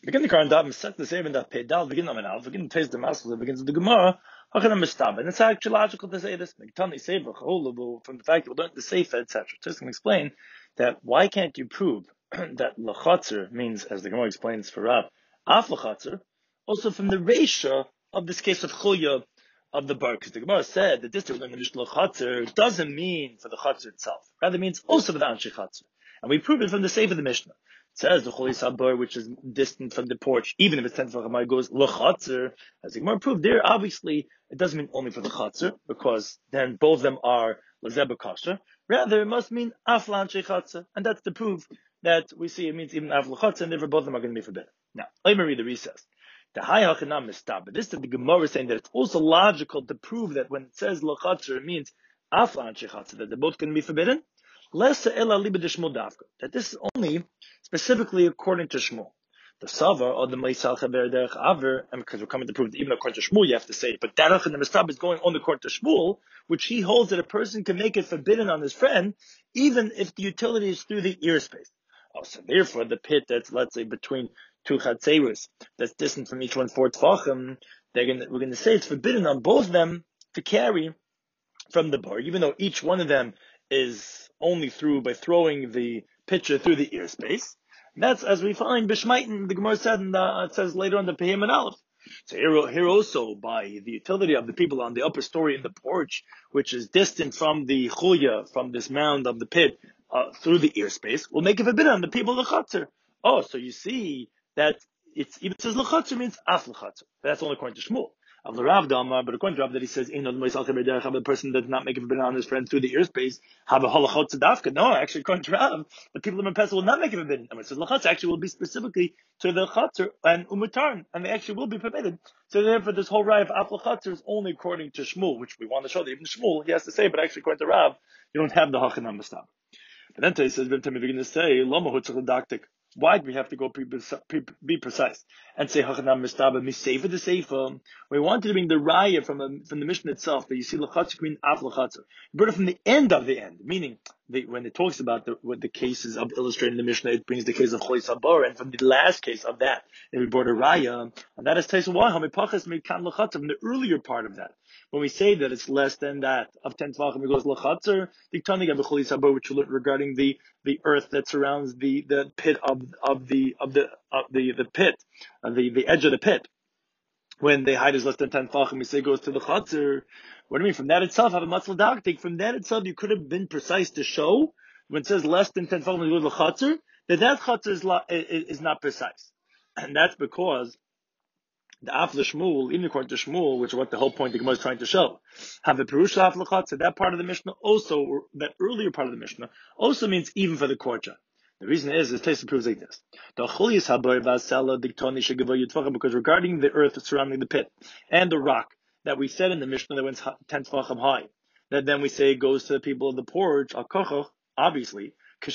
Begin the current daf, set the same in that pedal, begin on al, begin to taste the muscles, begins with the Gemara, and it's actually logical to say this. From the fact that we learned the Sefer, etc. Just to explain that why can't you prove that lachatzer means, as the Gemara explains for Rav, af lachatzer, also from the ratio of this case of chulya of the bar, because the Gemara said that this in the Mishnah lachatzer doesn't mean for the chatzer itself, rather means also for the anshe chatzer, and we prove it from the Sefer of the Mishnah. It says the Choli Sabar, which is distant from the porch, even if it's 10 Tefachim, goes L'chatzer. As the Gemara proved there, obviously, it doesn't mean only for the Chatzer, because then both of them are L'zeba Kasher. Rather, it must mean Aflan Chatzer. And that's the proof that we see it means even Aflan Chatzer, and therefore both of them are going to be forbidden. Now, let me read the recess. The Hay HaChanam Mistab. But this is the Gemara saying that it's also logical to prove that when it says L'chatzer, it means Aflan Chatzer, that they're both going to be forbidden. That this is only specifically according to Shmuel. The Savar or the Meisal Chaber Derech Aver, and because we're coming to prove that even according to Shmuel you have to say it, but Derech and the Mistab is going on according to Shmuel, which he holds that a person can make it forbidden on his friend, even if the utility is through the ear space. Oh, so therefore the pit that's, let's say, between two Chatzeros, that's distant from each one 4 Tfachim, we're going to say it's forbidden on both of them to carry from the bar, even though each one of them is only through by throwing the pitcher through the ear space. And that's as we find Bishmaitin, the Gemara said, and it says later on the Pehim and Aleph. So here also, by the utility of the people on the upper story in the porch, which is distant from the chulya, from this mound of the pit, through the ear space, will make it forbidden on the people of the Chatzer. Oh, so you see that it's even says l'chatzer means af l'chatzer. That's only according to Shmuel. Of the Rav Damar, but according to Rav that he says, the person does not make it forbidden on his friend through the ear space, have a halachot tzedafka. No, actually, according to Rav, the people of Mepesa will not make it forbidden. And when it says l'chatzer, actually will be specifically to the chatzer and umutarn, and they actually will be permitted. So therefore, this whole raya of af l'chatzer is only according to Shmuel, which we want to show that even Shmuel, he has to say, but actually according to Rav, you don't have the hachanam mistab. And then he says, we're going to say, lama hutzach. Why do we have to go be precise and say hachanam mistaba misefer the sefer? We wanted to bring the raya from the Mishnah itself that you see lachatzer mean af lachatzer. You brought it from the end of the end, meaning when it talks about the cases of illustrating the Mishnah, it brings the case of Choli Sabar, and from the last case of that, we brought a raya, and that is Taisa why hamipachas mekan lachatzer from the earlier part of that. When we say that it's less than that of 10 tvachim, it goes lachatzer. The Tani of Choli Sabar, which we learned regarding the earth that surrounds the pit of the pit, the edge of the pit. When the height is less than 10 tvachim, we say it goes to the chatzer. What do you mean? From that itself, have a matzal daktik. From that itself, you could have been precise to show when it says less than 10 tvachim, it goes to the chatzer, that chatzer is not precise, and that's because the af l'shmuel, even according to Shmuel, which is what the whole point the Gemara is trying to show, have a perusha af l'chatzer. That part of the Mishnah also, or that earlier part of the Mishnah, also means even for the courtyard. The reason is Taisa proves like this. Because regarding the earth surrounding the pit and the rock that we said in the Mishnah that went 10 tefachim high, that then we say goes to the people of the porch, obviously,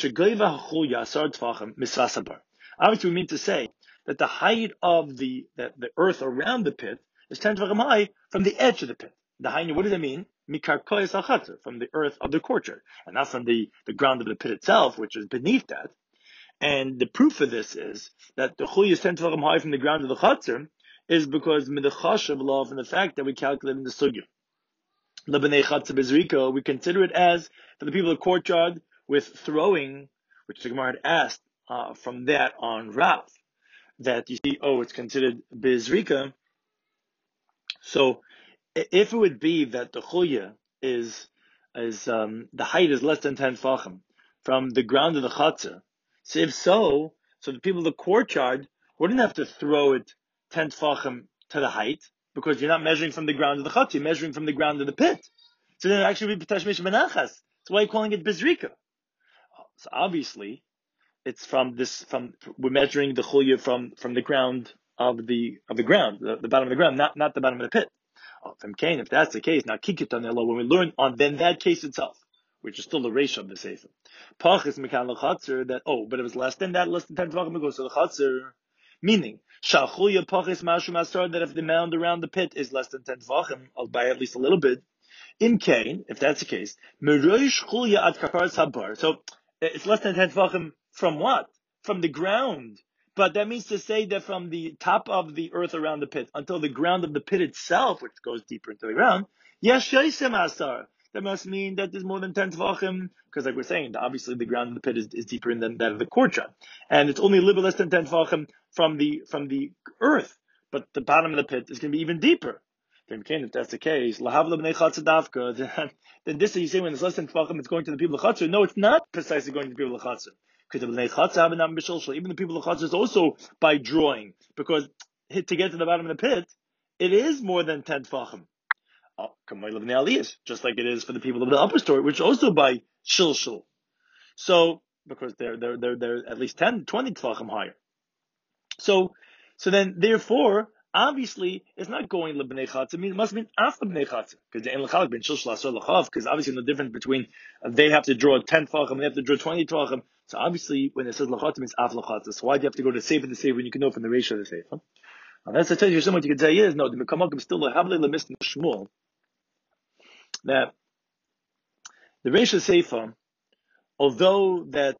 obviously we mean to say that the height of the earth around the pit is 10 tefachim high from the edge of the pit. The height, what does it mean? Mikarkoyes al-chatzer, from the earth of the courtyard, and not from the ground of the pit itself, which is beneath that. And the proof of this is that the chuy is 10 tefachim high from the ground of the chatzer is because midachashav law, from the fact that we calculate in the sugya. Lebanei chatzer bezrika, we consider it as for the people of the courtyard with throwing, which the Gemara had asked from that on Rav, that you see, it's considered bezrika. So if it would be that the chuya is the height is less than 10 tefachim from the ground of the chatzer, so if so the people of the courtyard wouldn't have to throw it 10 tefachim to the height, because you're not measuring from the ground of the chatzer, you're measuring from the ground of the pit. So then it actually would be tashmish menachas. That's why you're calling it bezrika. So obviously, it's we're measuring the chuya from the ground of the ground, the bottom of the ground, not the bottom of the pit. From Cain, if that's the case, now kikitan elo, when we learn on then that case itself, which is still the ratio of the sefer. Pachis mekan l'chatzer, that but it was less than 10 tvachim, it goes to the chatzer. Meaning, shachuya pachis mashu masar, that if the mound around the pit is less than 10 tvachim, I'll buy at least a little bit. In Cain, if that's the case, meroish chuya ad kaparas habar. So it's less than 10 tvachim from what? From the ground. But that means to say that from the top of the earth around the pit until the ground of the pit itself, which goes deeper into the ground, yes, sheisim asar. That must mean that there's more than 10 tvachim, because like we're saying, obviously the ground of the pit is deeper than that of the courtyard. And it's only a little less than 10 tvachim from the earth. But the bottom of the pit is going to be even deeper. If that's the case, then this is you say when it's less than tvachim, it's going to the people of Chatzar. No, it's not precisely going to the people of Chatzar. Because even the people of Chatzar is also by drawing, because to get to the bottom of the pit, it is more than 10 tvachim. Just like it is for the people of the upper story, which also by shilshul. So because they're at least 10, 20 tvachim higher. So then therefore, obviously, it's not going lebnei chatzah. I mean, it must mean after bnei chatzah, because the en ben shilshul asur lachav. Because obviously, the difference between they have to draw 10 tvachim, they have to draw 20 tvachim. So obviously, when it says lachatzah, it means af lachatzah. So why do you have to go to sefer the sefer when you can know from the ratio of the sefer? That's the tell you what you can say is no. The mekamakim still havle lemis shmuel that the ratio sefer, although that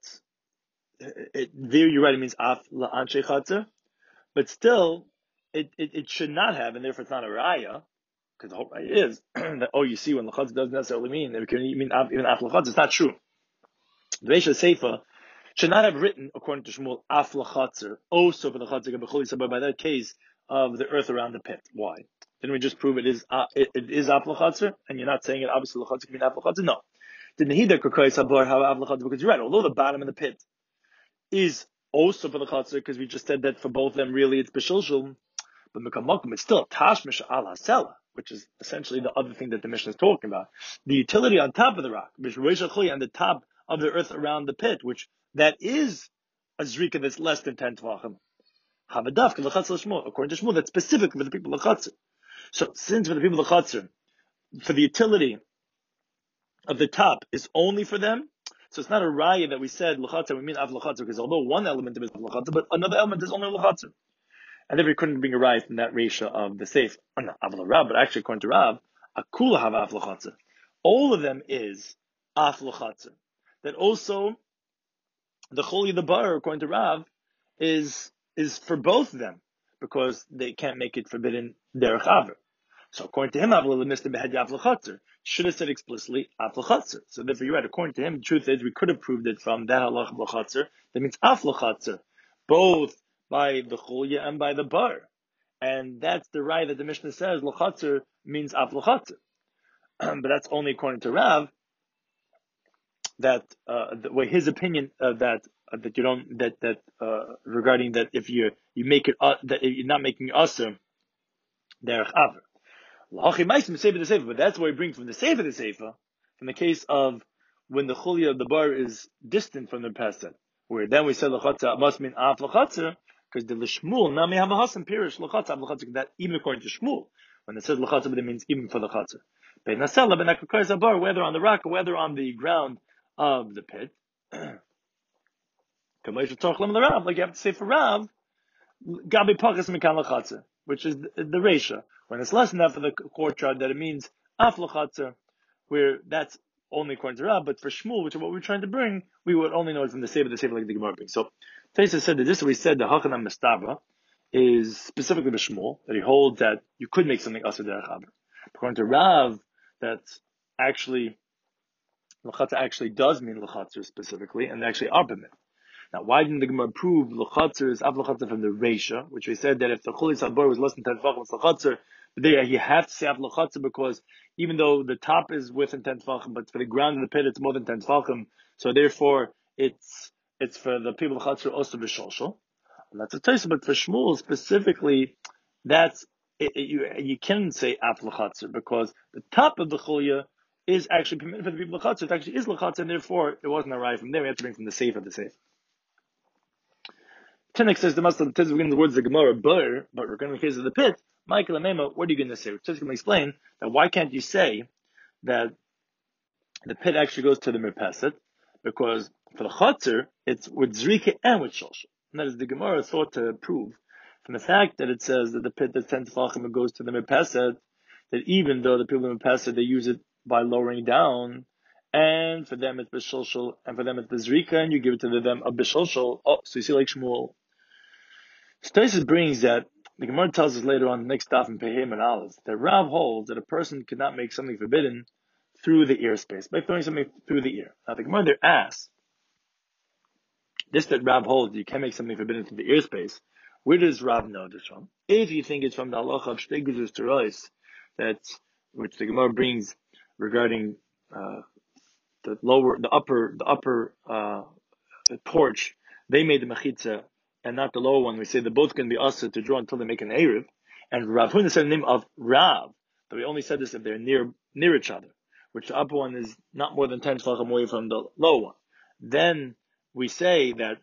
there you're right, it means af la'anshe chatzah, but still. It should not have, and therefore it's not a raya, because the whole raya is that you see when lachatz doesn't necessarily mean that it can mean even af lachatz. It's not true. The Reisha Seifa should not have written according to Shmuel af lachatzer also for the chatzer by that case of the earth around the pit. Why? Didn't we just prove it is af lachatzer, and you're not saying it obviously lachatzer can mean af lachatzer? No. Didn't he that kokai sabar have af lachatzer? Because you're right. Although the bottom of the pit is also for the chatzer, because we just said that for both of them really it's b'shilshul. But Mekamakum, it's still Tashmish al Hasela, which is essentially the other thing that the Mishnah is talking about. The utility on top of the rock, and the top of the earth around the pit, which that is a Zrika that's less than 10 Tvachim. According to Shmuel, that's specifically for the people of Chatzar. So since for the people of Chatzar, for the utility of the top is only for them, so it's not a raya that we said L'chatzar, we mean Av L'chatzar, because although one element of it is L'chatzar, but another element is only L'chatzar. And then we couldn't bring a rise from that ratio of the safe. Not Avla Rav, but actually according to Rav, Akula have Aflachatza. All of them is Aflachatza. That also, the Choli the Bar, according to Rav, is for both of them, because they can't make it forbidden Derech Aver. So according to him, Avla Lemista Behad Aflachatza. Should have said explicitly Aflachatza. So therefore you're right, according to him, the truth is we could have proved it from that halach Aflachatza. That means Aflachatza. Both by the chulya and by the bar. And that's the right that the Mishnah says, l'chatzer means af l'chatzer. But that's only according to Rav, that, his opinion that you don't, regarding that if you make it, that you're not making aser, derech aver. L'hachi ma'asim sefer the sefer, but that's why we bring from the sefer the sefer, from the case of when the chulya of the bar is distant from the pesach, where then we said l'chatzer must mean af l'chatzer, because the Lishmul, now may have a Hasan Pirish, L'chatzav, L'chatzav, that even according to Shmuel, when it says L'chatzav, it means even for the Chatzav. Ben Nasela, Ben Akakar Zabar, whether on the rock or whether on the ground of the pit. Like you have to say for Rav, Gabi Pachas Mikan L'chatzav, which is the Resha. When it's less than that for the courtyard, that it means Af L'chatzav, where that's only according to Rav, but for Shmuel, which is what we're trying to bring, we would only know it from the Sefer like the Gemara brings. So, Taisa said that this, we said the Hachanam Mestava is specifically the Shmuel, that he holds that you could make something Asr Derech Aver. According to Rav, that actually, L'chatzer actually does mean L'chatzer specifically, and they actually are permitted. Now, why didn't the Gemara prove L'chatzer is Av L'chatzer from the Reisha, which we said that if the Chuli Sabor was less than 10 Tvachim, it's L'chatzer, but there you have to say Av L'chatzer because even though the top is within 10 Tvachim, but for the ground of the pit it's more than 10 Tvachim, so therefore it's for the people of Chatzar also b'sholshol. And that's a taste, but for Shmuel specifically, you can say af l'chatzar because the top of the chulya is actually permitted for the people of Chatzar. It actually is l'chatzar, and therefore it wasn't arrived from there. We have to bring from the safe of the safe. Tinnik says the must have begin the words the Gemara but we're going to the case of the pit. Michael Amema, what are you going to say? Just going to explain that why can't you say that the pit actually goes to the mirpeset? Because for the Chatzar, it's with Zrika and with Shosha. And that is the Gemara thought to prove from the fact that it says that the pit that's 10 Tefachim goes to the Mirpeset, that even though the people in the Mirpeset, they use it by lowering down, and for them it's B'Shulshul, and for them it's B'Zrika, and you give it to them a B'Shulshul. Oh, so you see like Shmuel. Stasis brings that the Gemara tells us later on the next daf in Pehim and Aleph that Rav holds that a person cannot make something forbidden through the ear space by throwing something through the ear. Now the Gemara there asks this that Rav holds you can make something forbidden through the ear space. Where does Rav know this from? If you think it's from the halacha of Shtei Guzos Terois, that's which the Gemara brings regarding the upper porch, they made the mechitza and not the lower one. We say they're both going to be usher to draw until they make an eruv. And Rav Huna said the name of Rav, but we only said this if they're near each other, which the upper one is not more than 10 shvachim away from the lower one. Then we say that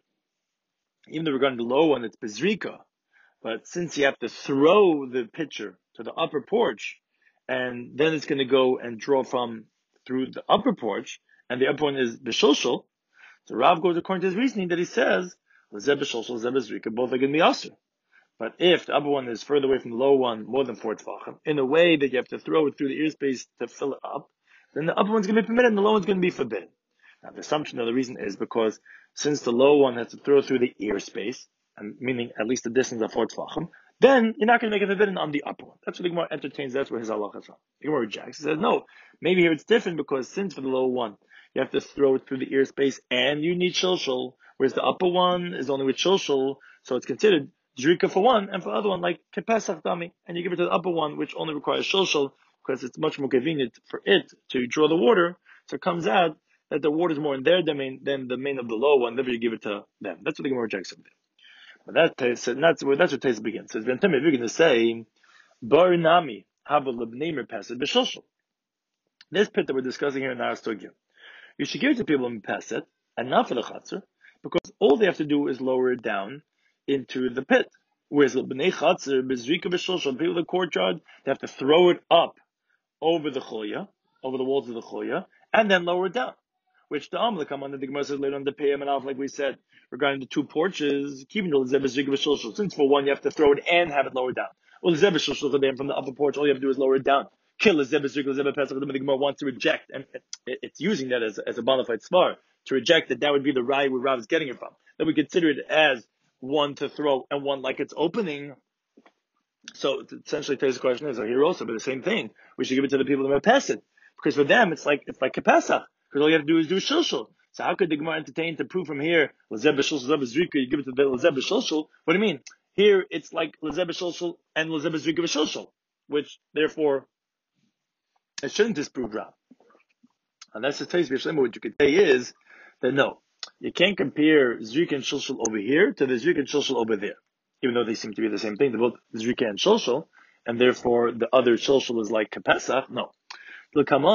even though regarding the lower one, it's bezrika, but since you have to throw the pitcher to the upper porch, and then it's going to go and draw from through the upper porch, and the upper one is b'shulshul, so Rav goes according to his reasoning that he says, Lezeh b'shulshul, Lezeh b'zrika, both are going to be asur. But if the upper one is further away from the lower one, more than 4 tefachim, in a way that you have to throw it through the ear space to fill it up, then the upper one's going to be permitted and the lower one's going to be forbidden. Now the assumption of the reason is because since the lower one has to throw through the ear space, and meaning at least the distance of 4 tefachim, then you're not going to make it forbidden on the upper one. That's what the Gemara entertains. That's where his halacha is from. The Gemara rejects. He says, no, maybe here it's different because since for the lower one, you have to throw it through the ear space and you need shulshul, whereas the upper one is only with shulshul, so it's considered zrika for one, and for the other one, like kepesach dami, and you give it to the upper one, which only requires shulshul, because it's much more convenient for it to draw the water, so it comes out that the water is more in their domain than the main of the lower one, therefore you give it to them. That's what the Gemara rejects over there. But that's where Taisa begins. So if you're going to say, Bar Nami, have a Lebneimer Pesed B'Shulshul. This pit that we're discussing here in Aristogya, you should give it to people in Pesed, and not for the Chatzar, because all they have to do is lower it down into the pit. Whereas Lebnei Chatzar, B'Zrika B'Shulshul, people in the courtyard, they have to throw it up over the Choya, over the walls of the Choya, and then lower it down. Which the Amalek come on the Gemara says later on the Peyam and Alf, like we said, regarding the 2 porches, keeping the Lezeh b'zrika b'shulshul. Since for one you have to throw it and have it lowered down. Well, Lezeh b'shulshul from the upper porch, all you have to do is lower it down. Kill Lezeh b'zrika, Lezeh b'pesach. The Gemara wants to reject, and it's using that as a bona fide svar to reject that would be the right where Rav is getting it from. That we consider it as one to throw and one like it's opening. So essentially, today's question is here also, but the same thing. We should give it to the people that are pesach, because for them it's like a pesach. Because all you have to do is do shulshul. So how could the Gemara entertain to prove from here, Lezeh b'shulshul, Lezeh b'zrika, you give it to the Lezeh b'shulshul? What do you mean? Here, it's like Lezeh b'shulshul and Lezeh b'zrika b'shulshul, which, therefore, it shouldn't disprove Rav. And that's the case, what you could say is that no, you can't compare Zrika and Shulshul over here to the Zrika and Shulshul over there. Even though they seem to be the same thing, they're both Zrika and Shulshul, and therefore the other Shulshul is like Kapesach. No. There, the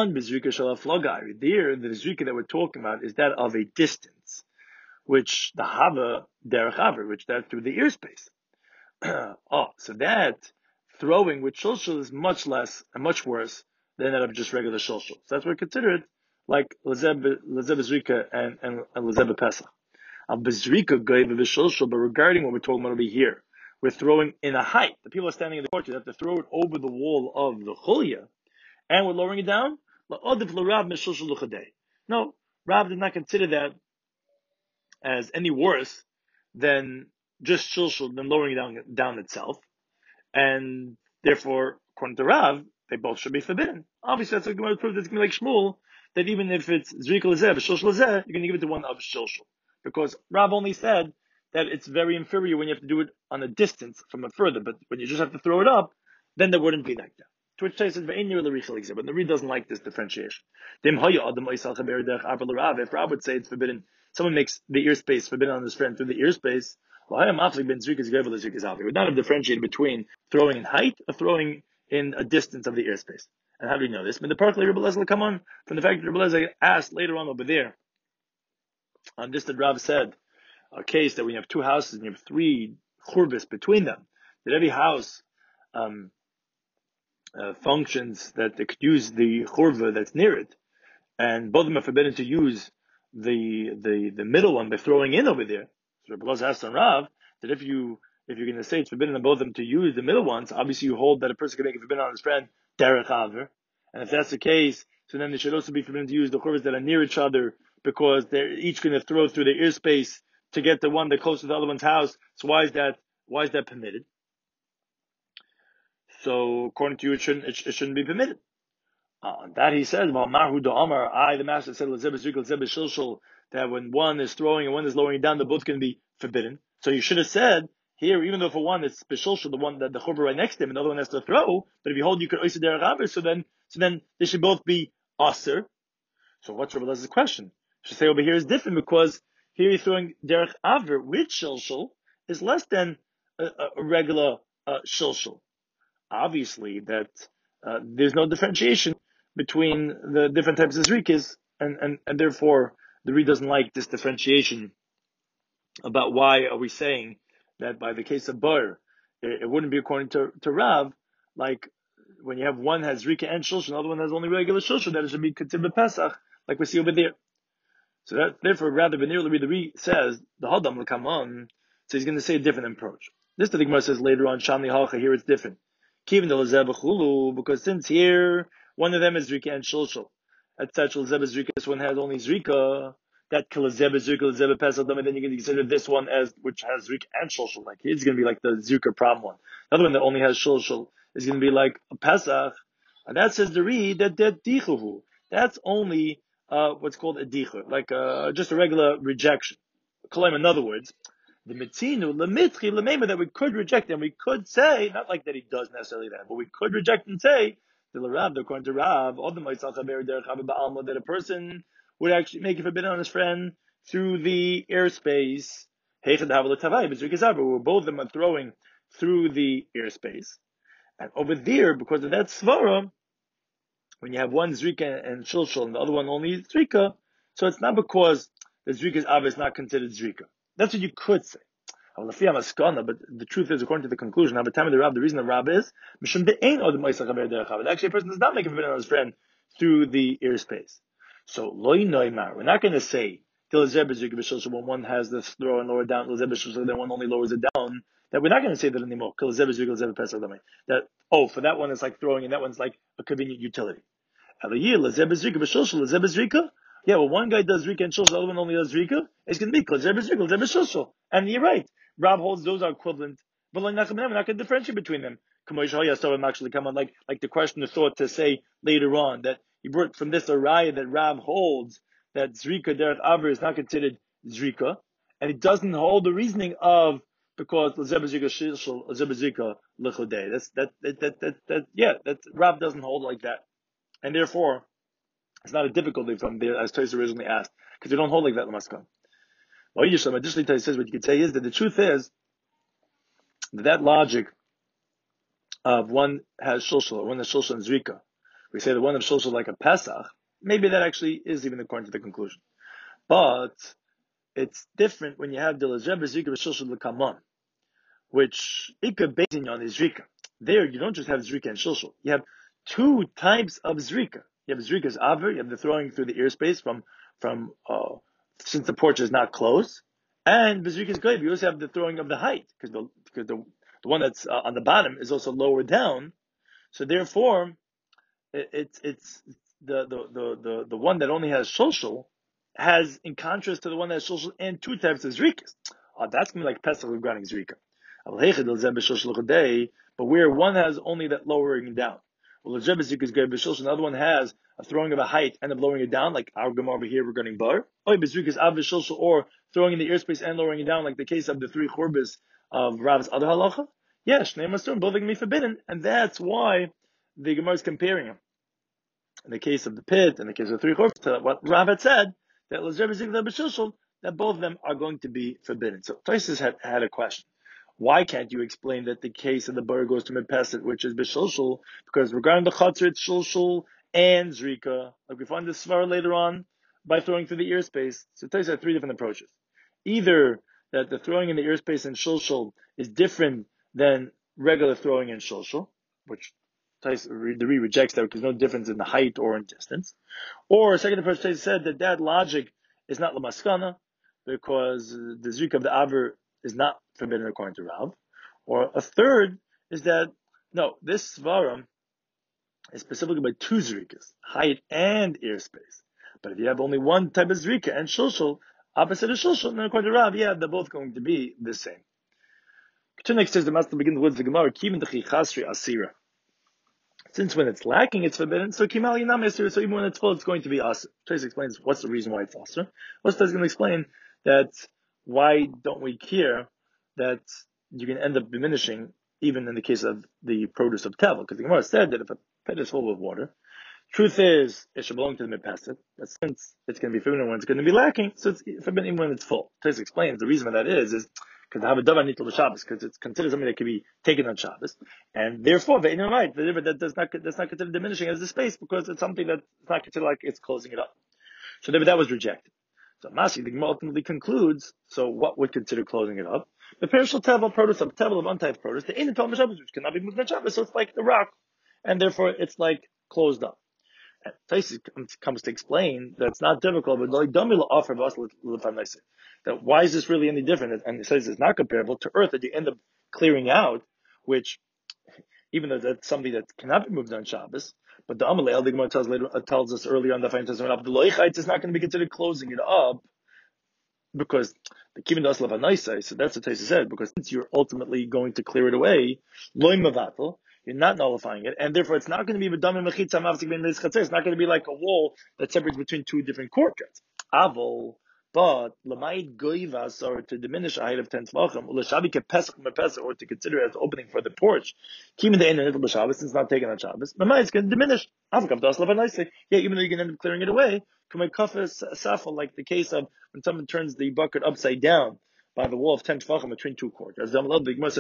Zrika that we're talking about is that of a distance, which the Hava derech aver, which that's through the ear space. So that throwing with shulshul is much less and much worse than that of just regular shulshul. So that's what we consider it like lezeh b'zrika and lezeh b'pesach. B'zrika goyve b'shulshul, but regarding what we're talking about over here, we're throwing in a height. The people are standing in the court, you have to throw it over the wall of the chulya, and we're lowering it down. No, Rav did not consider that as any worse than just shulshul, than lowering it down itself. And therefore, according to Rav, they both should be forbidden. Obviously, that's what Gemara proved. It's going to be like Shmuel, that even if it's Zrika Lezeh, Shulshul Lezeh, you're going to give it to one of Shulshul. Because Rav only said that it's very inferior when you have to do it on a distance from it further, but when you just have to throw it up, then there wouldn't be like that. To which says, but the Reed doesn't like this differentiation. If Rav would say it's forbidden, someone makes the ear space forbidden on his friend through the ear space, it would not have differentiated between throwing in height or throwing in a distance of the airspace. And how do we know this? But the Parkley Rebbe Lezer will come on from the fact that Rebbe Lezer asked later on over there, on this that Rav said, a case that when you have 2 houses and you have 3 churbis between them, that every house functions that they could use the churva that's near it, and both of them are forbidden to use the middle one by throwing in over there. So Rebbe Lezer asked on Rav that if you're going to say it's forbidden on both of them to use the middle ones, obviously you hold that a person can make it forbidden on his friend derech aver, and if that's the case, so then they should also be forbidden to use the churvas that are near each other, because they're each going to throw through the ear space to get the one that close to the other one's house. So why is that Why is that permitted? So according to you, it shouldn't be permitted. On that he says, "Well, Mahu do Amar, the master said, that when one is throwing and one is lowering down, the both can be forbidden. So you should have said here, even though for one it's b'shulshul, the one that the churba right next to him, and the other one has to throw. But if you hold, you could oiser derech aver. So then they should both be aser. So what's Rabbi Elazar's question? Should say over here is different because here you're throwing derech aver with shulshul is less than a regular shulshul. Obviously, that there's no differentiation between the different types of zrikas, and therefore the Reed doesn't like this differentiation about why are we saying that by the case of bar, it wouldn't be according to Rav, like when you have one has zrika and shulshul, another one has only regular shulshul, that it should be considered Pesach, like we see over there. So that therefore, rather the Reed says the Hadam will come on, so he's going to say a different approach. This the Gemara says later on, Shani Halcha, here it's different. Kivin the because since here one of them is Zrika and Shulshul, etc. Zrika, this one has only Zrika. That Kalazeb Zrika Pesach, and then you're going to consider this one as which has Zrika and Shulshul. Like it's going to be like the Zrika problem one. The other one that only has Shulshul is going to be like a Pesach, and that says the Reed that Dichuhu. That's only what's called a Dichur, like just a regular rejection. In other words, the mitzinu lemitchi lemema that we could reject and we could say, not like that he does necessarily that, but we could reject and say the Rav, according to Rav, all the that a person would actually make it forbidden on his friend through the airspace. Where both of them are throwing through the airspace, and over there, because of that svara, when you have one zrika and shulshul and the other one only zrika, so it's not because the zrika's av is not considered zrika. That's what you could say. But the truth is, according to the conclusion, the reason the Rab is, actually a person does not make a forbidden on his friend through the airspace. So, we're not going to say, when one has the throw and lower down, then one only lowers it down, that we're not going to say that anymore. That, for that one it's like throwing, and that one's like a convenient utility. Yeah, well, one guy does Rika and Shulshul, the other one only does Rika. It's going to be Shulshul. And you're right. Rob holds those are equivalent. But we're not going to differentiate between them. Actually come on, like the question of thought to say later on that he brought from this a raya that Rab holds that Zrika derech aver is not considered Zrika, and it doesn't hold the reasoning of because Zrika lichodei. That Rab doesn't hold like that, and therefore it's not a difficulty from there as Toys originally asked because they don't hold like that Lamaskon. Additionally, Toys says what you could say is that the truth is that logic of one has shulshul, one has shulshul and zrika. We say that one has shulshul like a Pesach. Maybe that actually is even according to the conclusion. But it's different when you have the lezeb zrika shulshul l'kamon, which ikka basing on is zrika. There you don't just have zrika and shulshul. You have two types of zrika. You have zrika's aver, you have the throwing through the airspace from since the porch is not close, and zrika's glaive. You also have the throwing of the height because the one that's on the bottom is also lower down. So therefore, it's the one that only has shulshul has, in contrast to the one that has shulshul and two types of zrikas. That's going to be like Pesach regarding zrika. But where one has only that lowering down. Well, the other one has a throwing of a height and a lowering it down, like our Gemara over here regarding bar. Or throwing in the airspace and lowering it down, like the case of the three chorbas of Rav's other halacha. Yes, both are going to be forbidden, and that's why the Gemara is comparing them. In the case of the pit, in the case of the three chorbas, to what Rav had said, that both of them are going to be forbidden. So Tosfos had a question. Why can't you explain that the case of the bar goes to Mepeset, which is B'Shulshul? Because regarding the Chatzar, it's Shulshul and Zrika. Like we find this Svara later on by throwing through the airspace. So Tosfos had three different approaches. Either that the throwing in the airspace in Shulshul is different than regular throwing in Shulshul, which the Re rejects that because there's no difference in the height or in distance. Or a second approach said that logic is not Lamaskana because the Zrika of the Aver is not forbidden according to Rav. Or a third is that, no, this Svaram is specifically by two Zrikas, height and airspace. But if you have only one type of Zrika and Shulshul, opposite of Shulshul, then according to Rav, they're both going to be the same. Next says the master begins the words of the Gemara, Kimin dechi chasri asira. Since when it's lacking, it's forbidden. So kimal yinam asira. So even when it's full, it's going to be asir. Trace explains what's the reason why it's asir. What's going to explain that why don't we care that you can end up diminishing even in the case of the produce of tevel? Because the Gemara said that if a pit is full of water, truth is it should belong to the midpasset. But since it's going to be forbidden when it's going to be lacking, so it's forbidden even when it's full. Trace explains the reason for that is because they have a davar nitul Shabbos, because it's considered something that can be taken on Shabbos, and therefore that that's not considered diminishing as the space because it's something that's not considered like it's closing it up. So that was rejected. So Masi, the Gemara ultimately concludes. So what would consider closing it up? The perishable tevel produce of tevel of untyped produce, the in the Shabbos, which cannot be moved on Shabbos, so it's like the rock, and therefore it's like closed up. And Taisus comes to explain that it's not difficult, but that why is this really any different? And it says it's not comparable to earth that you end up clearing out, which even though that's something that cannot be moved on Shabbos, but the Amalei, the Gemara tells us earlier on the Fain Testament, is not going to be considered closing it up because the Kivin Das Lavanaisai, so that's what Taisus said, because since you're ultimately going to clear it away, Loy Mavatal, you're not nullifying it, and therefore it's not going to be it's not going to be like a wall that separates between two different courtyards. Avol, but Lamaid Goivas, or to diminish a height of 10 tvachim, or to consider it as opening for the porch, Kimin the Ein Shabbos, since it's not taken on Shabbos, Mamai is going to diminish. Yeah, even though you can end up clearing it away, like the case of when someone turns the bucket upside down by the wall of 10 tefachim between two courtyards. It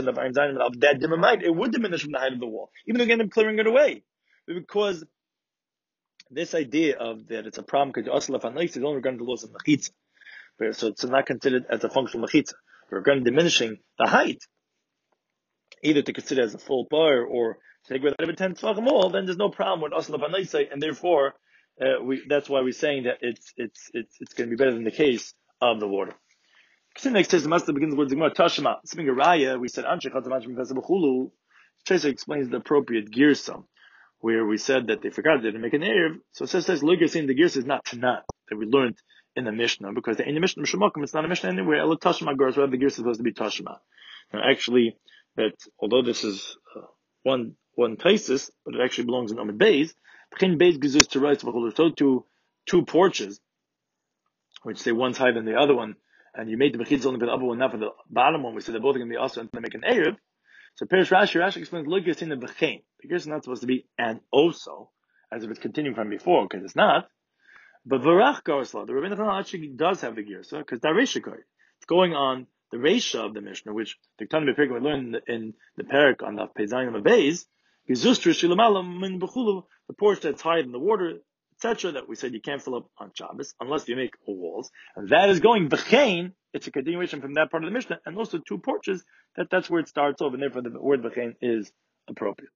would diminish from the height of the wall, even though you end up clearing it away. Because this idea of that it's a problem because is only regarding the laws of mechitza. So it's not considered as a functional mechitza. Regarding diminishing the height, either to consider as a full bar or to take without even 10 tefachim all, then there's no problem with asla v'naisei, and therefore that's why we're saying that it's going to be better than the case of the water. Next says the master begins with the Gemara Tashma. Speaking of Raya, we said Anshe Chatzamach B'Chulu. Chaser explains the appropriate girsam, where we said that they forgot they didn't make an erev. So it says look, you're saying the girsa is not Tanat that we learned in the Mishnah, because in the Mishnah Mishamakim it's not a Mishnah anywhere. Elo Tashma Gars, rather the girsa is supposed to be Tashma. Now actually, that although this is one Taisis, but it actually belongs in Amid Beis. B'Chein Beis Gezus to Rais B'Chulu. So two porches, which say one's higher than the other one, and you made the mechitza only for the upper one, not for the bottom one. We said they're both going to be also and to make an erev. So Perish Rashi explains, look, you're saying the b'chein. The gersa is not supposed to be and also, as if it's continuing from before, because it's not. But Varach Garsla, the Rabbeinu Chanal actually does have the gersa, because the Reisha Koi. It's going on the Reisha of the Mishnah, which the Tanah B'Pirkim we learned in the Parak on the Peizayin of Beis, the porch that's higher than the water, etc., that we said you can't fill up on Shabbos unless you make walls, and that is going v'chein. It's a continuation from that part of the Mishnah, and also two porches. That's where it starts off, and therefore the word v'chein is appropriate.